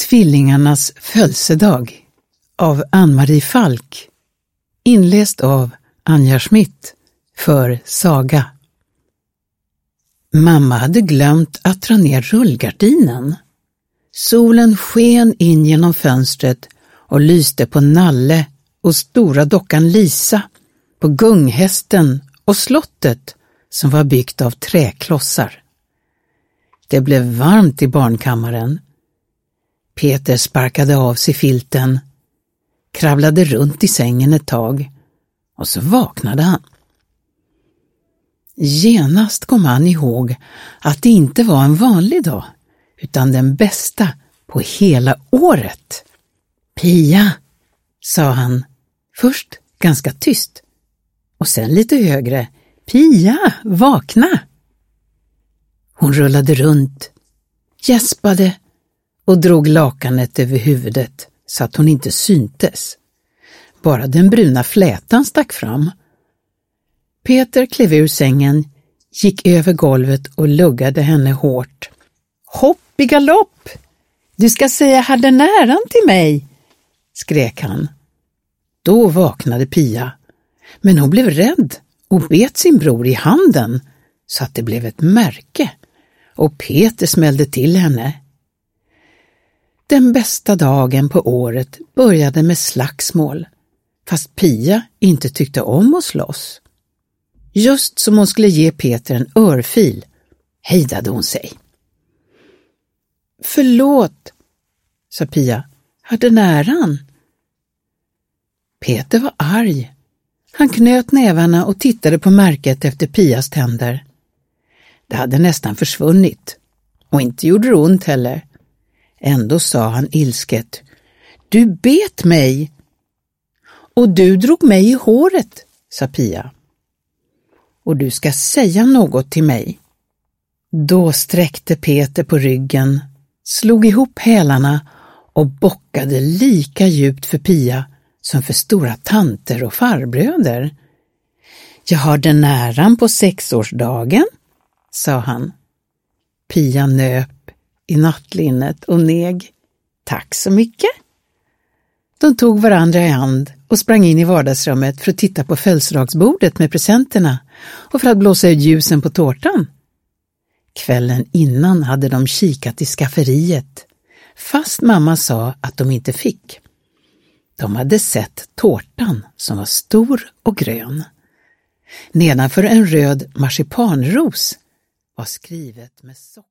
Tvillingarnas födelsedag av Ann-Marie Falk. Inläst av Anja Schmidt för Saga. Mamma hade glömt att dra ner rullgardinen. Solen sken in genom fönstret och lyste på Nalle och stora dockan Lisa, på gunghästen och slottet som var byggt av träklossar. Det blev varmt i barnkammaren. Peter sparkade av sig filten, kravlade runt i sängen ett tag och så vaknade han. Genast kom han ihåg att det inte var en vanlig dag utan den bästa på hela året. Pia, sa han, först ganska tyst och sen lite högre. Pia, vakna! Hon rullade runt, gäspade och drog lakanet över huvudet så att hon inte syntes. Bara den bruna flätan stack fram. Peter klev ur sängen, gick över golvet och luggade henne hårt. Hopp i galopp! Du ska säga hade näran till mig, skrek han. Då vaknade Pia, men hon blev rädd och bet sin bror i handen så att det blev ett märke och Peter smällde till henne. Den bästa dagen på året började med slagsmål, fast Pia inte tyckte om att slåss. Just som hon skulle ge Peter en örfil, hejdade hon sig. Förlåt, sa Pia, hade näran. Peter var arg. Han knöt nävarna och tittade på märket efter Pias tänder. Det hade nästan försvunnit, och inte gjorde det ont heller. Ändå sa han ilsket, du bet mig. Och du drog mig i håret, sa Pia. Och du ska säga något till mig. Då sträckte Peter på ryggen, slog ihop hälarna och bockade lika djupt för Pia som för stora tanter och farbröder. Jag har den äran på 6-årsdagen, sa han. Pia nöp i nattlinnet och neg. Tack så mycket. De tog varandra i hand och sprang in i vardagsrummet för att titta på födelsedagsbordet med presenterna och för att blåsa ut ljusen på tårtan. Kvällen innan hade de kikat i skafferiet, fast mamma sa att de inte fick. De hade sett tårtan som var stor och grön. Nedanför en röd marsipanros var skrivet med socker.